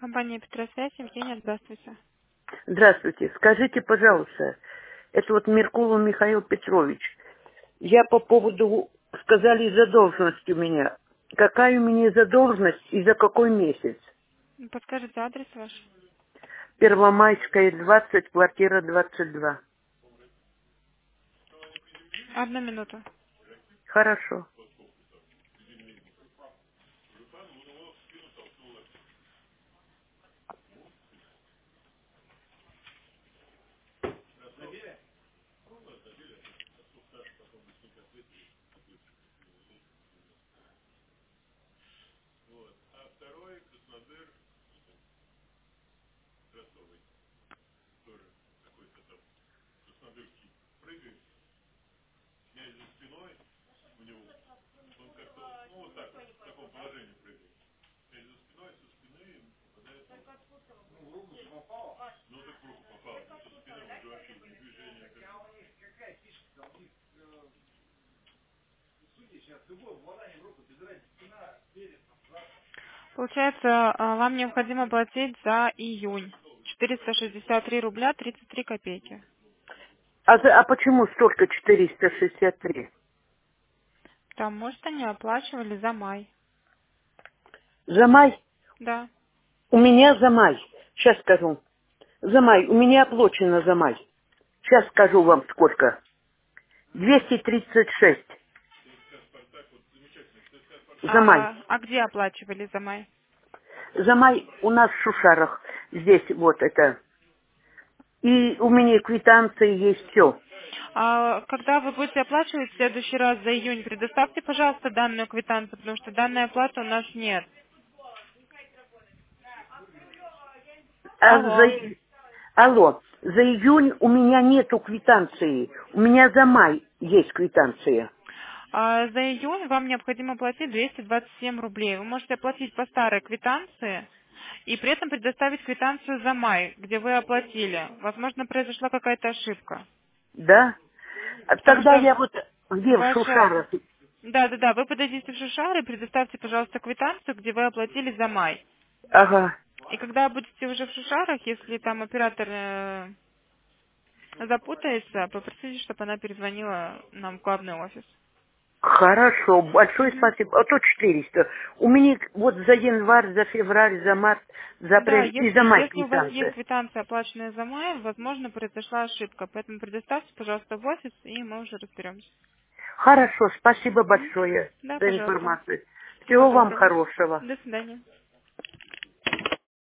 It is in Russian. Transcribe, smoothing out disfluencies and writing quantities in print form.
Компания Петросвязь, Евгения, здравствуйте. Здравствуйте. Скажите, пожалуйста, это вот Меркулов Михаил Петрович. Я по поводу, сказали, задолженность у меня. Какая у меня задолженность и за какой месяц? Подскажите адрес ваш? Первомайская, 20, квартира 22. Одну минуту. Хорошо. Получается, вам необходимо платить за июнь. 463 рубля 33 копейки. А почему столько 463? Потому что не оплачивали за май. За май? Да. У меня за май. Сейчас скажу. За май. У меня оплачено за май. Сейчас скажу вам сколько. 236 за май. А где оплачивали за май? За май у нас в Шушарах. Здесь вот это. И у меня квитанции есть все. Когда вы будете оплачивать в следующий раз за июнь, предоставьте, пожалуйста, данную квитанцию, потому что данной оплаты у нас нет. А Алло. Алло, за июнь у меня нету квитанции. У меня за май есть квитанция. За июнь вам необходимо платить 227 рублей. Вы можете оплатить по старой квитанции и при этом предоставить квитанцию за май, где вы оплатили. Возможно, произошла какая-то ошибка. Да? А Потому тогда что я вот где в ваша... Шушарах? Да, вы подойдите в Шушары и предоставьте, пожалуйста, квитанцию, где вы оплатили за май. Ага. И когда будете уже в Шушарах, если там оператор запутается, попросите, чтобы она перезвонила нам в главный офис. Хорошо, большое Мгм. спасибо. А то 400. У меня вот за январь, за февраль, за март, за Да, апрель и за май если у вас есть квитанция. квитанция, оплаченная за май, возможно, произошла ошибка. Поэтому предоставьте, пожалуйста, в офис, и мы уже разберемся. Хорошо, спасибо Мгм. большое Да, за пожалуйста. информацию. Всего Всего вам доброго. хорошего. До свидания.